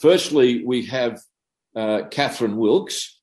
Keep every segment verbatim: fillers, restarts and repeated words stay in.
Firstly, we have uh, Catherine Wilkes,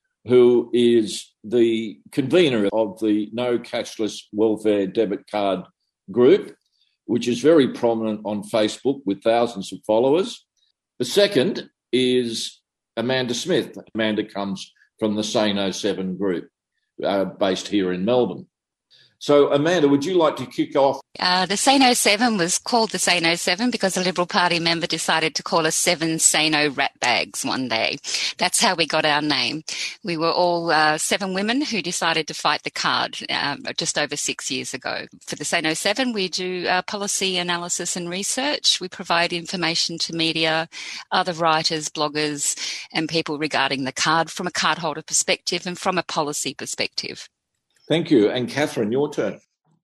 who is the convener of the No Cashless Welfare Debit Card group, which is very prominent on Facebook with thousands of followers. The second is Amanda Smith. Amanda comes from the Say No seven group, uh, based here in Melbourne. So, Amanda, would you like to kick off? Uh, the Say No seven was called the Say No seven because a Liberal Party member decided to call us seven Say No rat bags one day. That's how we got our name. We were all uh, seven women who decided to fight the card um, just over six years ago. For the Say No seven, we do uh, policy analysis and research. We provide information to media, other writers, bloggers, and people regarding the card from a cardholder perspective and from a policy perspective. Thank you. And Catherine, your turn.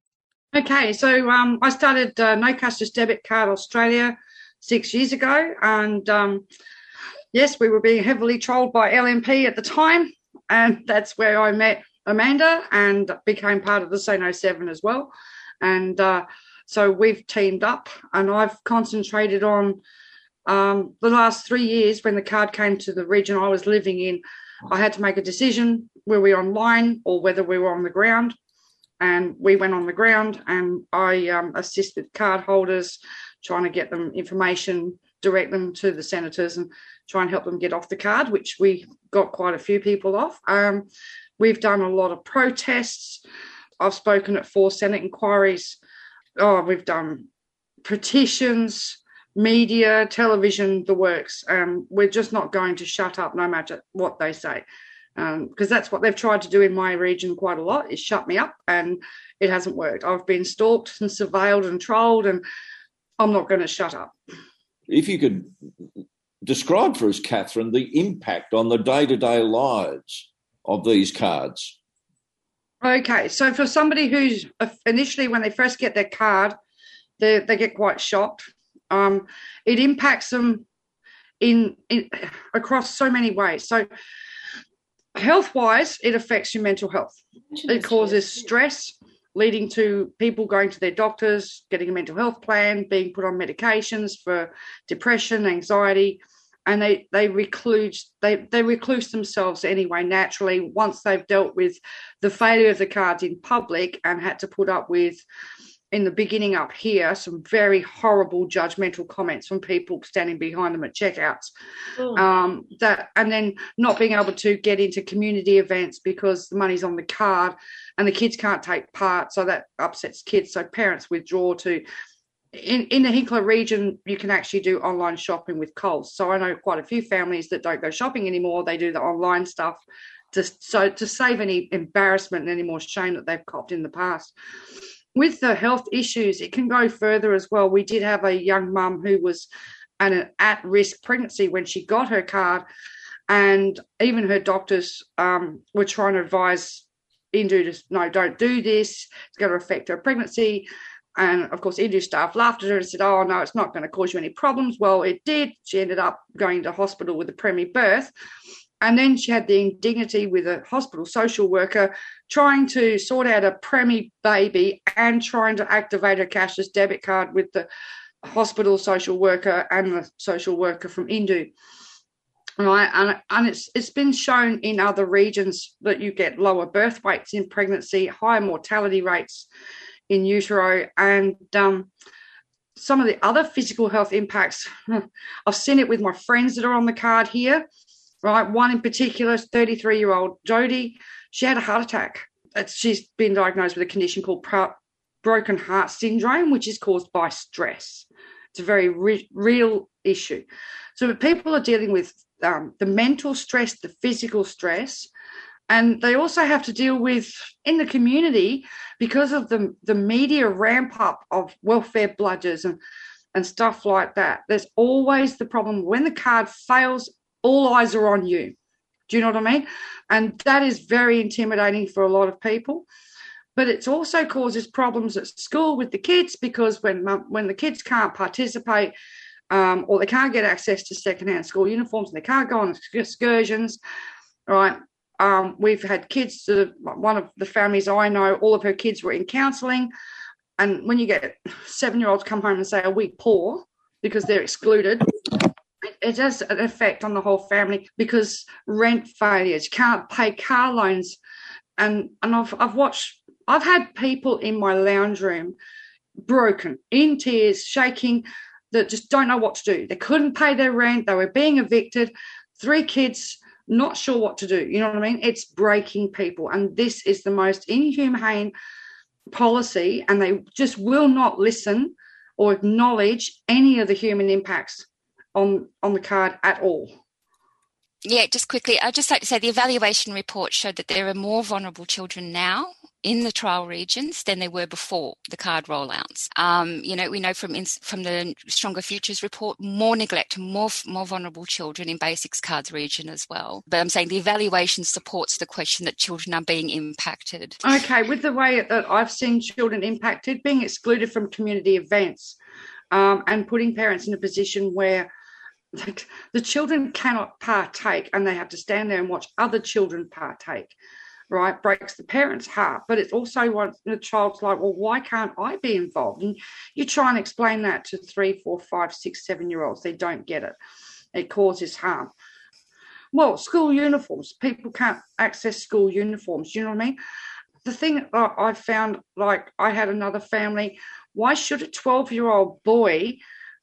Okay, so um, I started uh, No Cashless Debit Card Australia six years ago. And um, yes, we were being heavily trolled by L M P at the time. And that's where I met Amanda and became part of the Say No seven as well. And uh, so we've teamed up, and I've concentrated on um, the last three years when the card came to the region I was living in. I had to make a decision, were we online or whether we were on the ground. And we went on the ground, and I um, assisted card holders, trying to get them information, direct them to the senators and try and help them get off the card, which we got quite a few people off. Um, we've done a lot of protests. I've spoken at four Senate inquiries. Oh, we've done petitions, media, television, the works. Um, we're just not going to shut up no matter what they say, because um, that's what they've tried to do in my region quite a lot, is shut me up, and it hasn't worked. I've been stalked and surveilled and trolled, and I'm not going to shut up. If you could describe for us, Catherine, the impact on the day-to-day lives of these cards. Okay, so for somebody who's initially, when they first get their card, they, they get quite shocked. Um, it impacts them in, in across so many ways. So health-wise, it affects your mental health. It causes stress, leading to people going to their doctors, getting a mental health plan, being put on medications for depression, anxiety, and they they recluse they they recluse themselves anyway naturally once they've dealt with the failure of the cards in public and had to put up with, in the beginning up here, some very horrible judgmental comments from people standing behind them at checkouts. Oh. Um, that and then not being able to get into community events because the money's on the card and the kids can't take part, so that upsets kids. So parents withdraw to. In, in the Hinkler region, you can actually do online shopping with Coles. So I know quite a few families that don't go shopping anymore. They do the online stuff to, so to save any embarrassment and any more shame that they've copped in the past. With the health issues, it can go further as well. We did have a young mum who was an at-risk pregnancy when she got her card, and even her doctors um, were trying to advise Indu to, no, don't do this. It's going to affect her pregnancy. And, of course, Indu staff laughed at her and said, oh, no, it's not going to cause you any problems. Well, it did. She ended up going to hospital with a preemie-birth. And then she had the indignity with a hospital social worker trying to sort out a preemie baby and trying to activate her cashless debit card with the hospital social worker and the social worker from Indu. Right, and, and it's it's been shown in other regions that you get lower birth weights in pregnancy, higher mortality rates in utero, and um, some of the other physical health impacts. I've seen it with my friends that are on the card here. Right, one in particular, thirty-three-year-old Jodie, she had a heart attack. She's been diagnosed with a condition called pro- broken heart syndrome, which is caused by stress. It's a very re- real issue. So people are dealing with um, the mental stress, the physical stress, and they also have to deal with, in the community, because of the, the media ramp up of welfare bludgers and, and stuff like that. There's always the problem when the card fails, all eyes are on you. Do you know what I mean? And that is very intimidating for a lot of people. But it also causes problems at school with the kids, because when when the kids can't participate um, or they can't get access to secondhand school uniforms and they can't go on excursions, right? Um, we've had kids, that have, one of the families I know, all of her kids were in counselling. And when you get seven-year-olds come home and say, are we poor because they're excluded, it has an effect on the whole family because rent failures, can't pay car loans. And, and I've, I've watched, I've had people in my lounge room broken, in tears, shaking, that just don't know what to do. They couldn't pay their rent. They were being evicted. Three kids, not sure what to do. You know what I mean? It's breaking people. And this is the most inhumane policy, and they just will not listen or acknowledge any of the human impacts on, on the card at all. Yeah, just quickly, I'd just like to say the evaluation report showed that there are more vulnerable children now in the trial regions than there were before the card rollouts. Um, you know, we know from from the Stronger Futures report, more neglect, more more vulnerable children in Basics Cards region as well. But I'm saying the evaluation supports the question that children are being impacted. Okay, with the way that I've seen children impacted, being excluded from community events um, and putting parents in a position where like, the children cannot partake and they have to stand there and watch other children partake. Right, breaks the parents' heart, but it's also what the child's like, well, why can't I be involved? And you try and explain that to three, four, five, six, seven-year-olds. They don't get it. It causes harm. Well, school uniforms. People can't access school uniforms. You know what I mean? The thing I found, like I had another family, why should a twelve-year-old boy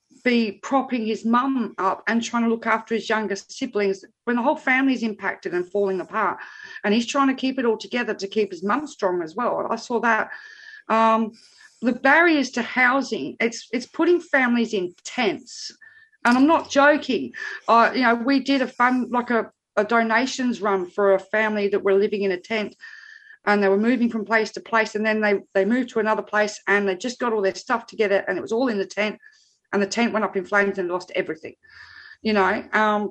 be propping his mum up and trying to look after his younger siblings when the whole family's impacted and falling apart, and he's trying to keep it all together to keep his mum strong as well. I saw that. Um, the barriers to housing, it's it's putting families in tents, and I'm not joking. Uh, you know, we did a fund, like a, a donations run for a family that were living in a tent, and they were moving from place to place, and then they, they moved to another place, and they just got all their stuff together, and it was all in the tent. And the tent went up in flames and lost everything, you know. Um,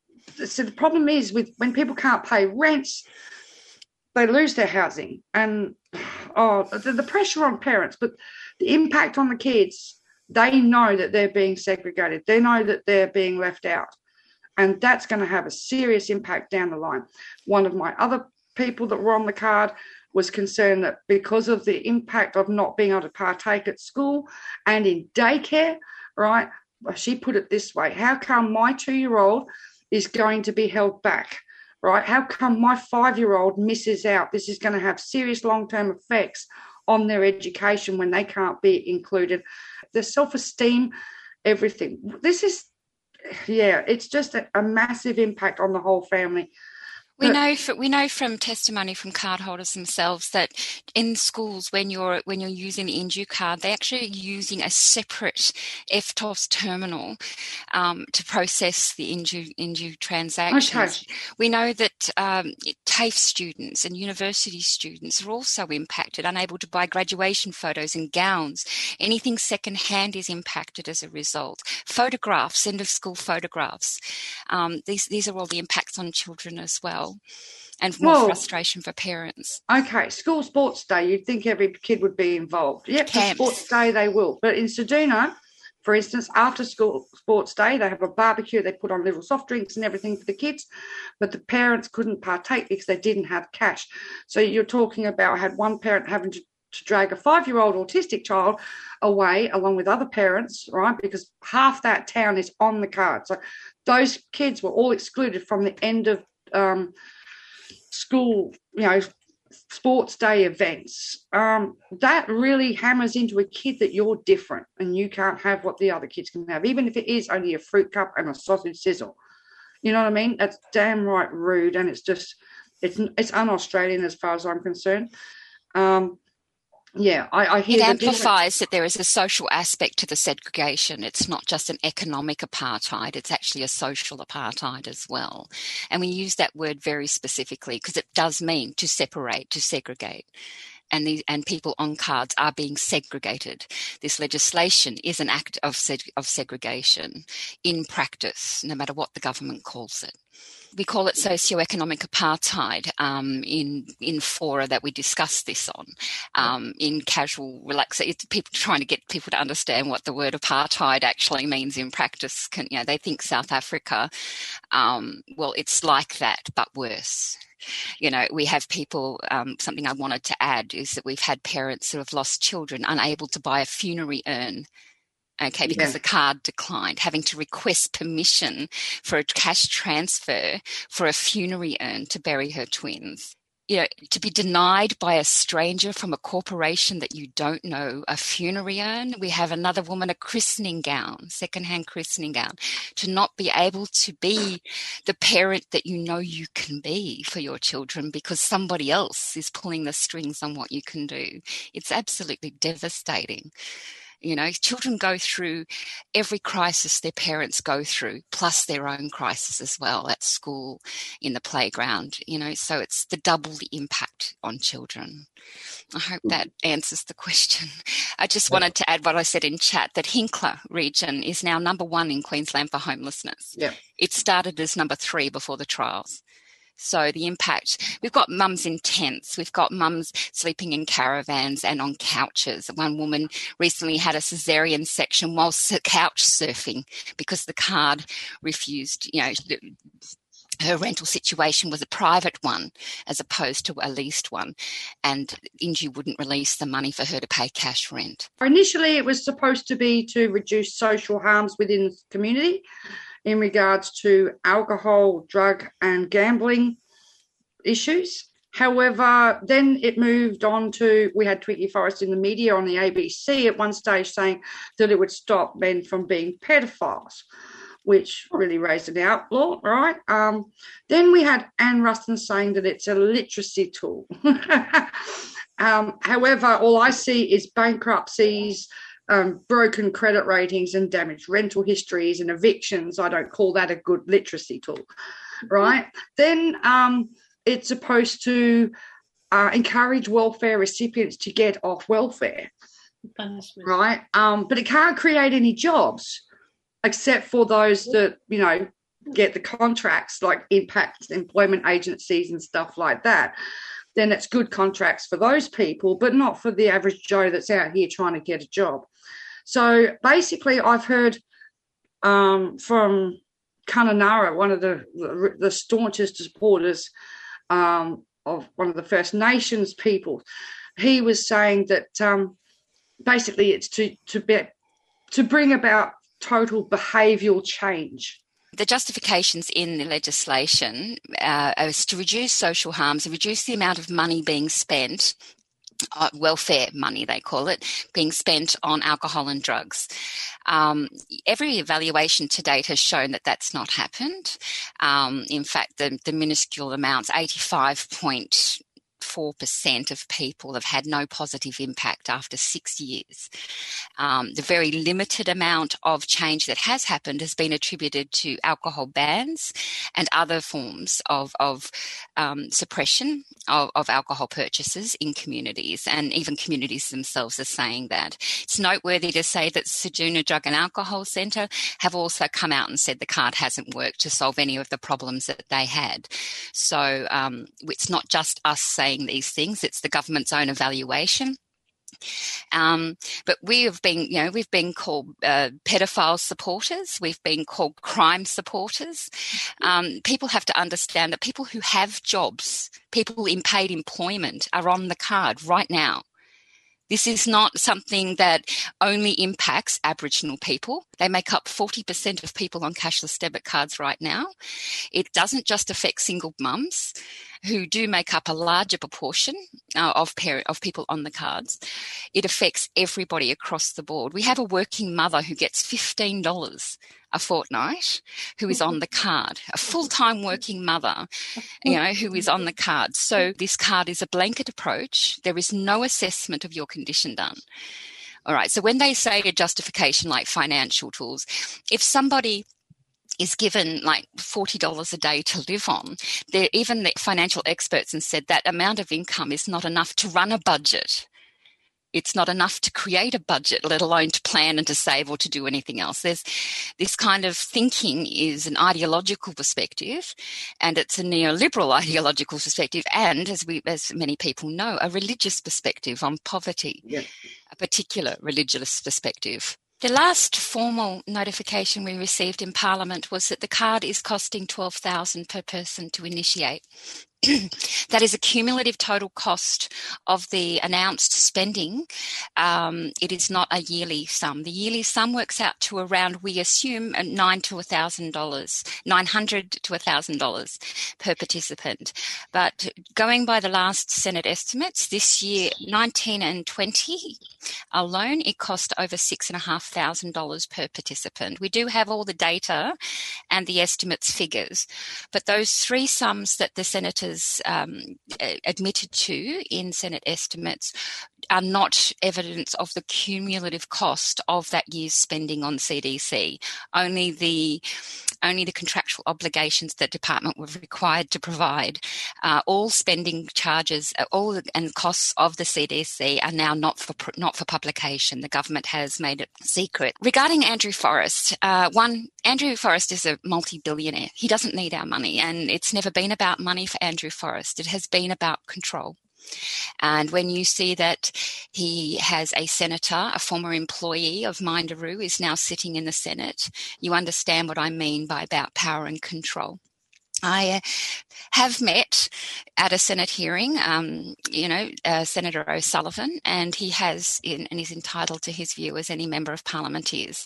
so the problem is with when people can't pay rents, they lose their housing. And, oh, the, the pressure on parents, but the impact on the kids, they know that they're being segregated. They know that they're being left out. And that's going to have a serious impact down the line. One of my other people that were on the card was concerned that because of the impact of not being able to partake at school and in daycare, right, she put it this way, how come my two-year-old is going to be held back, right? How come my five-year-old misses out? This is going to have serious long-term effects on their education when they can't be included. Their self-esteem, everything. This is, yeah, it's just a, a massive impact on the whole family. We know, for, we know from testimony from cardholders themselves that in schools, when you're when you're using the Indue card, they're actually using a separate F T O S terminal um, to process the Indue Indue transactions. Okay. We know that um, TAFE students and university students are also impacted, unable to buy graduation photos and gowns. Anything secondhand is impacted as a result. Photographs, end of school photographs. Um, these these are all the impacts on children as well. And more well, frustration for parents. Okay, school sports day, you'd think every kid would be involved. Yep, for sports day they will. But in Ceduna, for instance, after school sports day, they have a barbecue, they put on little soft drinks and everything for the kids, but the parents couldn't partake because they didn't have cash. So you're talking about, I had one parent having to, to drag a five-year-old autistic child away along with other parents, right, because half that town is on the card. So those kids were all excluded from the end of um school, you know, sports day events. Um that really hammers into a kid that you're different and you can't have what the other kids can have, even if it is only a fruit cup and a sausage sizzle. You know what I mean? That's damn right rude, and it's just it's it's un-Australian as far as I'm concerned. um Yeah, I, I hear it the amplifies that there is a social aspect to the segregation. It's not just an economic apartheid, it's actually a social apartheid as well. And we use that word very specifically because it does mean to separate, to segregate. And, the, and people on cards are being segregated. This legislation is an act of, seg- of segregation in practice, no matter what the government calls it. We call it socioeconomic apartheid um, in in fora that we discuss this on. Um, in casual relaxation, people trying to get people to understand what the word apartheid actually means in practice. Can, you know, they think South Africa. Um, well, it's like that, but worse. You know, we have people, um, something I wanted to add is that we've had parents who have lost children unable to buy a funerary urn okay, because Yeah. the card declined, having to request permission for a cash transfer for a funerary urn to bury her twins. You know, to be denied by a stranger from a corporation that you don't know a funerary urn. We have another woman, a christening gown, secondhand christening gown, to not be able to be the parent that you know you can be for your children because somebody else is pulling the strings on what you can do. It's absolutely devastating. You know, children go through every crisis their parents go through, plus their own crisis as well at school, in the playground, you know, so it's the double impact on children. I hope that answers the question. I just wanted to add what I said in chat, that Hinkler region is now number one in Queensland for homelessness. Yeah. It started as number three before the trials. So the impact, we've got mums in tents, we've got mums sleeping in caravans and on couches. One woman recently had a cesarean section whilst couch surfing because the card refused, you know, her rental situation was a private one as opposed to a leased one, and Ingy wouldn't release the money for her to pay cash rent. Initially, it was supposed to be to reduce social harms within the community in regards to alcohol, drug and gambling issues. However, then it moved on to, we had Twiggy Forrest in the media on the A B C at one stage saying that it would stop men from being pedophiles, which really raised an outlaw, right? Um, then we had Anne Ruston saying that it's a literacy tool. um, however, all I see is bankruptcies, Um, broken credit ratings and damaged rental histories and evictions. I don't call that a good literacy tool, right? Then um, it's supposed to uh, encourage welfare recipients to get off welfare, punishment, right? Um, but it can't create any jobs except for those that, you know, get the contracts like impact employment agencies and stuff like that. Then it's good contracts for those people, but not for the average Joe that's out here trying to get a job. So basically, I've heard um, from Kununurra, one of the, the, the staunchest supporters um, of one of the First Nations people, he was saying that um, basically it's to to be, to bring about total behavioural change. The justifications in the legislation uh, is to reduce social harms and reduce the amount of money being spent, uh, welfare money they call it, being spent on alcohol and drugs. Um, every evaluation to date has shown that that's not happened. Um, in fact, the, the minuscule amounts, eighty-five point four percent of people have had no positive impact after six years. Um, the very limited amount of change that has happened has been attributed to alcohol bans and other forms of, of um, suppression of, of alcohol purchases in communities, and even communities themselves are saying that. It's noteworthy to say that Ceduna Drug and Alcohol Centre have also come out and said the card hasn't worked to solve any of the problems that they had. So um, it's not just us saying these things, it's the government's own evaluation. Um, but we have been, you know, we've been called uh, pedophile supporters. We've been called crime supporters. Um, people have to understand that people who have jobs, people in paid employment, are on the card right now. This is not something that only impacts Aboriginal people. They make up forty percent of people on cashless debit cards right now. It doesn't just affect single mums, who do make up a larger proportion uh, of parent, of people on the cards. It affects everybody across the board. We have a working mother who gets fifteen dollars a fortnight who is on the card, a full-time working mother, you know, who is on the card. So this card is a blanket approach. There is no assessment of your condition done. All right, so when they say a justification like financial tools, if somebody is given like forty dollars a day to live on, there, even the financial experts have said that amount of income is not enough to run a budget. It's not enough to create a budget, let alone to plan and to save or to do anything else. There's this kind of thinking is an ideological perspective, and it's a neoliberal ideological perspective, and as we, as many people know, a religious perspective on poverty, Yeah. a particular religious perspective. The last formal notification we received in Parliament was that the card is costing twelve thousand dollars per person to initiate. That is a cumulative total cost of the announced spending. Um, it is not a yearly sum. The yearly sum works out to around, we assume, nine to a thousand dollars, nine hundred to a thousand dollars per participant. But going by the last Senate estimates, this year, nineteen and twenty alone, it cost over six and a half thousand dollars per participant. We do have all the data and the estimates figures, but those three sums that the senators Um, admitted to in Senate estimates are not evidence of the cumulative cost of that year's spending on C D C. Only the only the contractual obligations that department were required to provide. Uh, all spending charges, all and costs of the C D C are now not for not for publication. The government has made it secret. Regarding Andrew Forrest, uh, one Andrew Forrest is a multi-billionaire. He doesn't need our money, and it's never been about money for Andrew Forrest. It has been about control. And when you see that he has a senator, a former employee of Minderoo, is now sitting in the Senate, you understand what I mean by about power and control. I have met at a Senate hearing, um, you know, uh, Senator O'Sullivan, and he has, in, and he's entitled to his view as any member of Parliament is.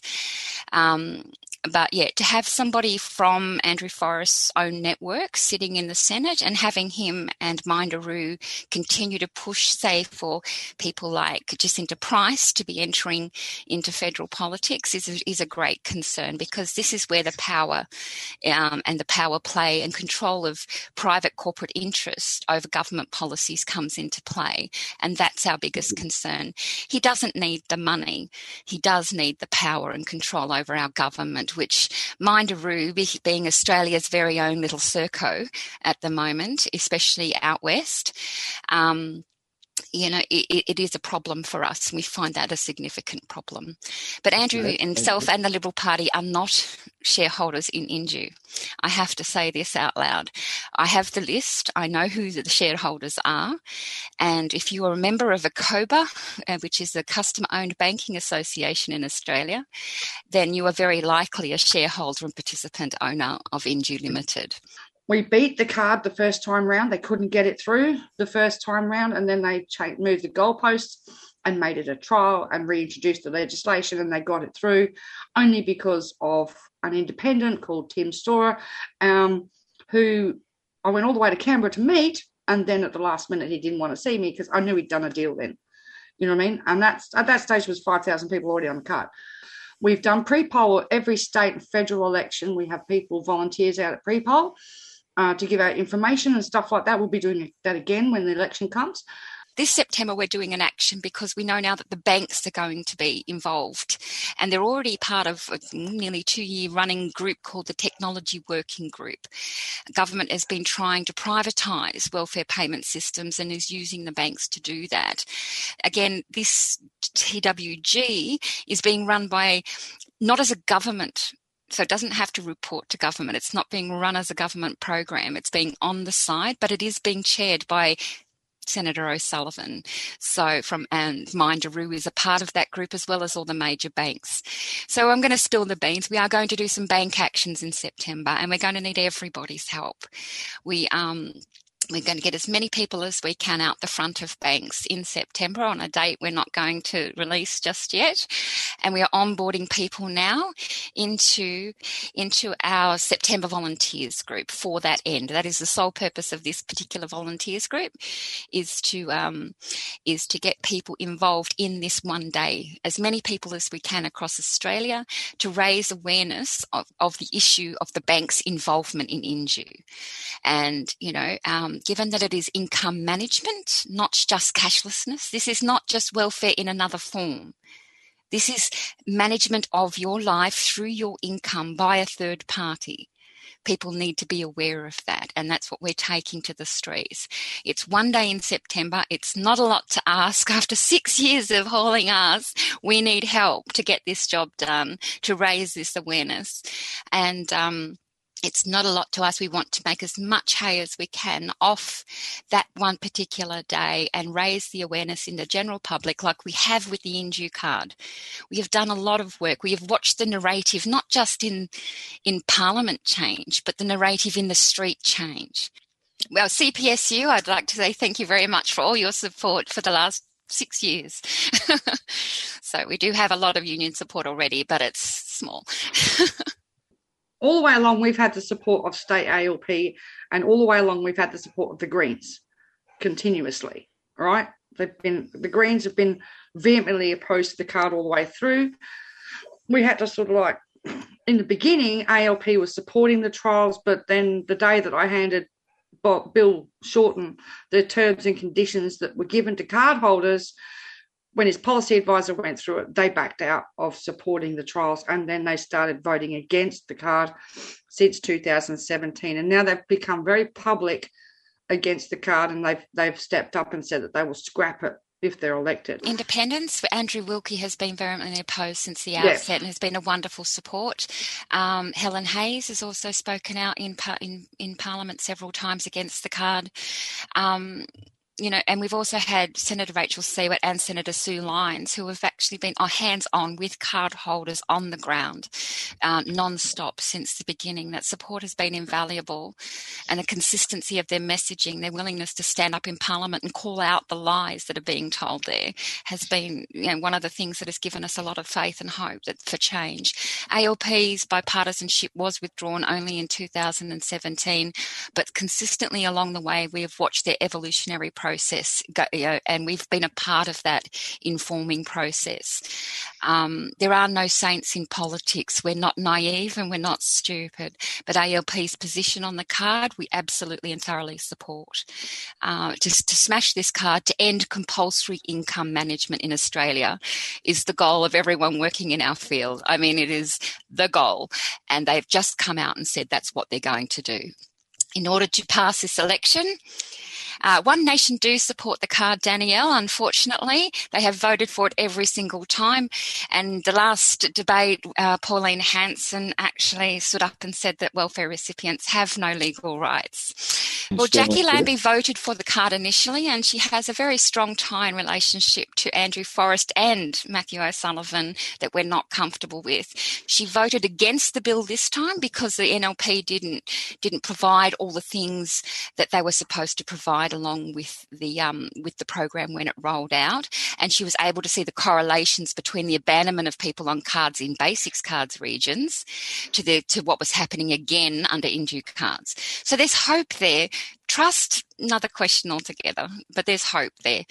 Um, But yeah, to have somebody from Andrew Forrest's own network sitting in the Senate and having him and Minderoo continue to push, say, for people like Jacinta Price to be entering into federal politics is a, is a great concern, because this is where the power um, and the power play and control of private corporate interest over government policies comes into play. And that's our biggest concern. He doesn't need the money. He does need the power and control over our government, which Minderoo, being Australia's very own little Serco at the moment, especially out west, um, you know, it, it is a problem for us. We find that a significant problem. But Andrew yeah, himself and the Liberal Party are not shareholders in Indue. I have to say this out loud. I have the list. I know who the shareholders are. And if you are a member of ACOBA, uh, which is the Customer-Owned Banking Association in Australia, then you are very likely a shareholder and participant owner of Indue Limited. We beat the card the first time round. They couldn't get it through the first time round, and then they changed, moved the goalposts and made it a trial and reintroduced the legislation, and they got it through only because of an independent called Tim Storer, um, who I went all the way to Canberra to meet, and then at the last minute he didn't want to see me because I knew he'd done a deal then. You know what I mean? And that's at that stage was five thousand people already on the card. We've done pre-poll every state and federal election. We have people, volunteers out at pre-poll. Uh, to give out information and stuff like that. We'll be doing that again when the election comes. This September, we're doing an action because we know now that the banks are going to be involved, and they're already part of a nearly two-year running group called the Technology Working Group. The government has been trying to privatise welfare payment systems and is using the banks to do that. Again, this T W G is being run by not as a government. So it doesn't have to report to government. It's not being run as a government program. It's being on the side, but it is being chaired by Senator O'Sullivan. So from and Minderoo is a part of that group, as well as all the major banks. So I'm going to spill the beans. We are going to do some bank actions in September, and we're going to need everybody's help. We um We're going to get as many people as we can out the front of banks in September on a date we're not going to release just yet. And we are onboarding people now into, into our September volunteers group for that end. That is the sole purpose of this particular volunteers group, is to, um, is to get people involved in this one day, as many people as we can across Australia, to raise awareness of, of the issue of the bank's involvement in Indue. And, you know, um, given that it is income management, not just cashlessness, this is not just welfare in another form. This is management of your life through your income by a third party. People need to be aware of that, and that's what we're taking to the streets. It's one day in September. It's not a lot to ask. After six years of hauling ass, we need help to get this job done, to raise this awareness. And um it's not a lot to us. We want to make as much hay as we can off that one particular day and raise the awareness in the general public, like we have with the Indue card. We have done a lot of work. We have watched the narrative, not just in, in Parliament change, but the narrative in the street change. Well, C P S U, I'd like to say thank you very much for all your support for the last six years. So we do have a lot of union support already, but it's small. All the way along, we've had the support of state A L P, and all the way along, we've had the support of the Greens continuously, right? They've been, the Greens have been vehemently opposed to the card all the way through. We had to sort of like, in the beginning, A L P was supporting the trials, but then the day that I handed Bill Shorten the terms and conditions that were given to cardholders, when his policy advisor went through it, they backed out of supporting the trials, and then they started voting against the card since two thousand seventeen. And now they've become very public against the card, and they've they've stepped up and said that they will scrap it if they're elected. Independence, Andrew Wilkie has been vehemently opposed since the outset, yeah, and has been a wonderful support. Um, Helen Hayes has also spoken out in, in in Parliament several times against the card. Um, You know, and we've also had Senator Rachel Siewert and Senator Sue Lyons, who have actually been hands-on with card holders on the ground, uh, non-stop since the beginning. That support has been invaluable, and the consistency of their messaging, their willingness to stand up in Parliament and call out the lies that are being told there, has been, you know, one of the things that has given us a lot of faith and hope that for change. A L P's bipartisanship was withdrawn only in two thousand seventeen, but consistently along the way we have watched their evolutionary process. Process, you know, and we've been a part of that informing process. Um, there are no saints in politics. We're not naive and we're not stupid. But A L P's position on the card, we absolutely and thoroughly support. Uh, just to smash this card, to end compulsory income management in Australia, is the goal of everyone working in our field. I mean, it is the goal, and they've just come out and said that's what they're going to do. In order to pass this election, Uh, One Nation do support the card, Danielle. Unfortunately, they have voted for it every single time. And the last debate, uh, Pauline Hanson actually stood up and said that welfare recipients have no legal rights. Well, Jackie Lambie voted for the card initially, and she has a very strong tie and relationship to Andrew Forrest and Matthew O'Sullivan that we're not comfortable with. She voted against the bill this time because the N L P didn't didn't provide all the things that they were supposed to provide along with the um, with the program when it rolled out, and she was able to see the correlations between the abandonment of people on cards in basics cards regions to the to what was happening again under indue cards. So there's hope there. Trust, another question altogether, but there's hope there.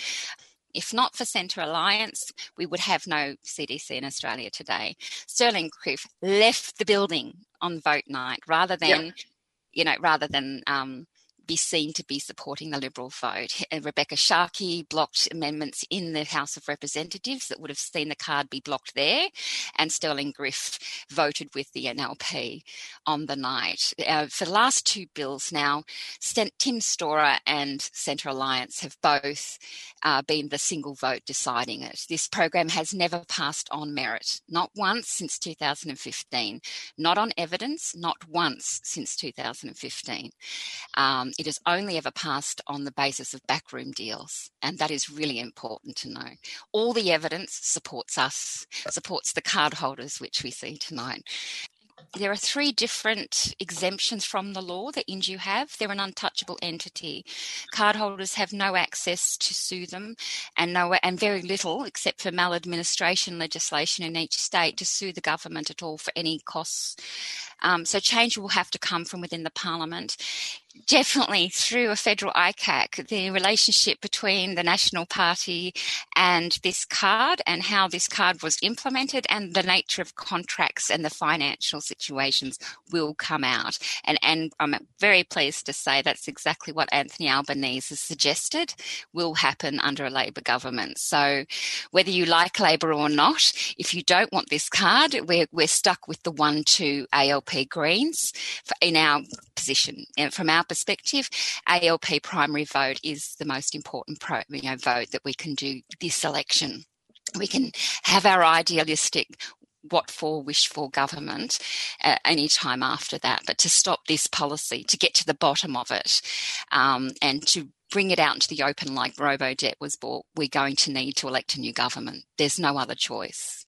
If not for Centre Alliance, we would have no C D C in Australia today. Sterling Griff left the building on vote night rather than, yep. you know, rather than um, be seen to be supporting the Liberal vote. Rebecca Sharkey blocked amendments in the House of Representatives that would have seen the card be blocked there, and Sterling Griff voted with the N L P on the night. Uh, for the last two bills now, Tim Storer and Centre Alliance have both uh, been the single vote deciding it. This program has never passed on merit, not once since two thousand fifteen, not on evidence, not once since two thousand fifteen. Um, it has only ever passed on the basis of backroom deals, and that is really important to know. All the evidence supports us, supports the cardholders, which we see tonight. There are three different exemptions from the law that Indue have. They're an untouchable entity. Cardholders have no access to sue them, and no, and very little, except for maladministration legislation in each state, to sue the government at all for any costs. Um, so change will have to come from within the Parliament. Definitely through a federal I C A C, the relationship between the National Party and this card, and how this card was implemented, and the nature of contracts and the financial situations will come out. And, and I'm very pleased to say that's exactly what Anthony Albanese has suggested will happen under a Labor government. So whether you like Labor or not, if you don't want this card, we're, we're stuck with the one two A L P Greens for, in our position. And from our perspective, A L P primary vote is the most important pro, you know, vote that we can do this election. We can have our idealistic what for, wish for government uh, any time after that, but to stop this policy, to get to the bottom of it, um, and to bring it out into the open like Robo-Debt was bought, we're going to need to elect a new government. There's no other choice.